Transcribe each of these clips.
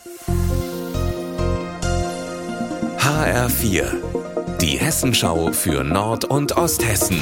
HR4, die Hessenschau für Nord- und Osthessen.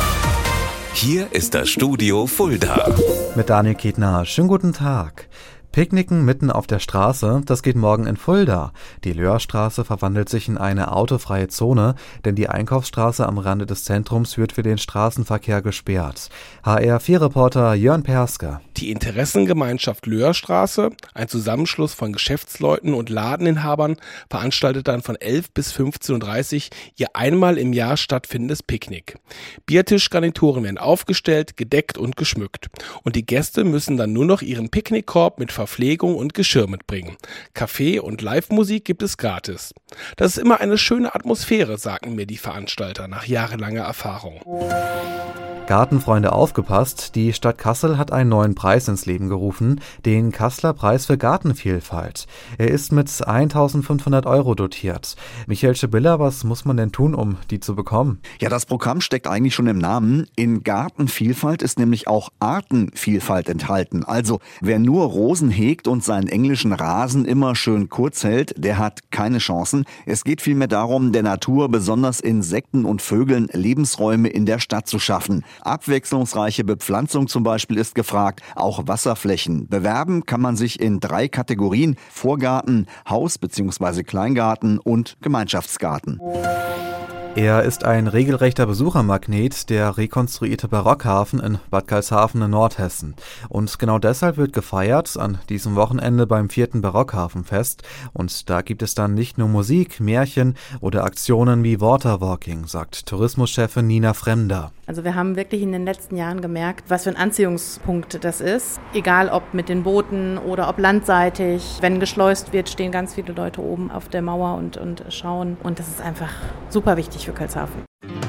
Hier ist das Studio Fulda. Mit Daniel Kietner. Schönen guten Tag. Picknicken mitten auf der Straße, das geht morgen in Fulda. Die Löhrstraße verwandelt sich in eine autofreie Zone, denn die Einkaufsstraße am Rande des Zentrums wird für den Straßenverkehr gesperrt. HR4-Reporter Jörn Perske. Die Interessengemeinschaft Löhrstraße, ein Zusammenschluss von Geschäftsleuten und Ladeninhabern, veranstaltet dann von 11 bis 15.30 Uhr ihr einmal im Jahr stattfindendes Picknick. Biertischgarnituren werden aufgestellt, gedeckt und geschmückt. Und die Gäste müssen dann nur noch ihren Picknickkorb mit Verpflegung und Geschirr mitbringen. Kaffee und Live-Musik gibt es gratis. Das ist immer eine schöne Atmosphäre, sagten mir die Veranstalter nach jahrelanger Erfahrung. Gartenfreunde, aufgepasst, die Stadt Kassel hat einen neuen Preis ins Leben gerufen, den Kasseler Preis für Gartenvielfalt. Er ist mit 1.500 € dotiert. Michael Schibilla, was muss man denn tun, um die zu bekommen? Ja, das Programm steckt eigentlich schon im Namen. In Gartenvielfalt ist nämlich auch Artenvielfalt enthalten. Also wer nur Rosen hegt und seinen englischen Rasen immer schön kurz hält, der hat keine Chancen. Es geht vielmehr darum, der Natur, besonders Insekten und Vögeln, Lebensräume in der Stadt zu schaffen. Abwechslungsreiche Bepflanzung zum Beispiel ist gefragt, auch Wasserflächen. Bewerben kann man sich in 3 Kategorien: Vorgarten, Haus- bzw. Kleingarten und Gemeinschaftsgarten. Er ist ein regelrechter Besuchermagnet, der rekonstruierte Barockhafen in Bad Karlshafen in Nordhessen. Und genau deshalb wird gefeiert an diesem Wochenende beim 4. Barockhafenfest. Und da gibt es dann nicht nur Musik, Märchen oder Aktionen wie Waterwalking, sagt Tourismuschefin Nina Fremder. Also wir haben wirklich in den letzten Jahren gemerkt, was für ein Anziehungspunkt das ist. Egal ob mit den Booten oder ob landseitig. Wenn geschleust wird, stehen ganz viele Leute oben auf der Mauer und schauen. Und das ist einfach super wichtig für Karlshafen.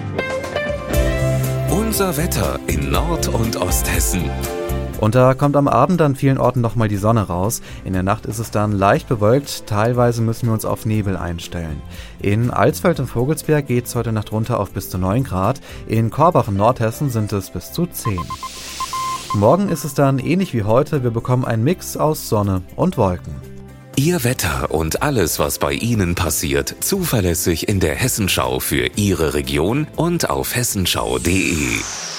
Unser Wetter in Nord- und Osthessen. Und da kommt am Abend an vielen Orten nochmal die Sonne raus. In der Nacht ist es dann leicht bewölkt, teilweise müssen wir uns auf Nebel einstellen. In Alsfeld und Vogelsberg geht es heute Nacht runter auf bis zu 9 Grad. In Korbach in Nordhessen sind es bis zu 10. Morgen ist es dann ähnlich wie heute, wir bekommen einen Mix aus Sonne und Wolken. Ihr Wetter und alles, was bei Ihnen passiert, zuverlässig in der Hessenschau für Ihre Region und auf hessenschau.de.